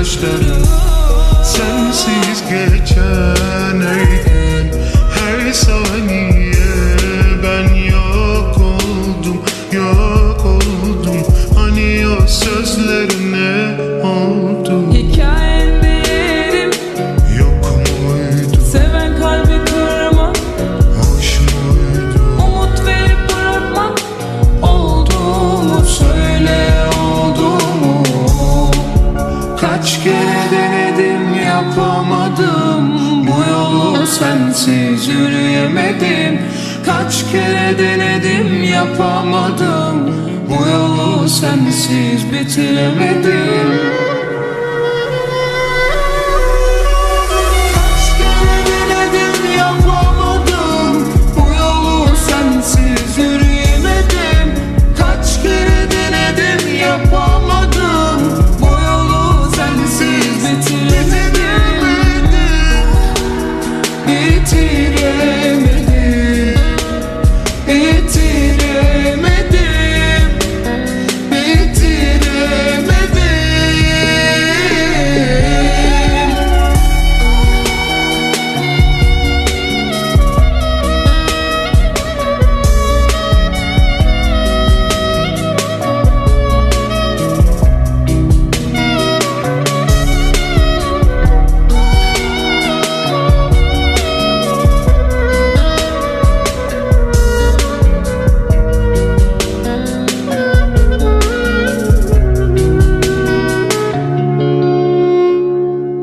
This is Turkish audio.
gözyaşlarım. Sensiz geçen her gün, her saniye ben yok oldum, yok oldum. Hani o sözlerine oldu? Hikayen değerim Yok muydu? seven kalbi kırmak, Hoş muydu? umut verip bırakmak. Oldu mu söyle, oldu mu? Kaç kere denedim yapamadım, bu yolu sensiz yürüyemedim. Kaç kere denedim yapamadım, bu yolu sensiz bitiremedim.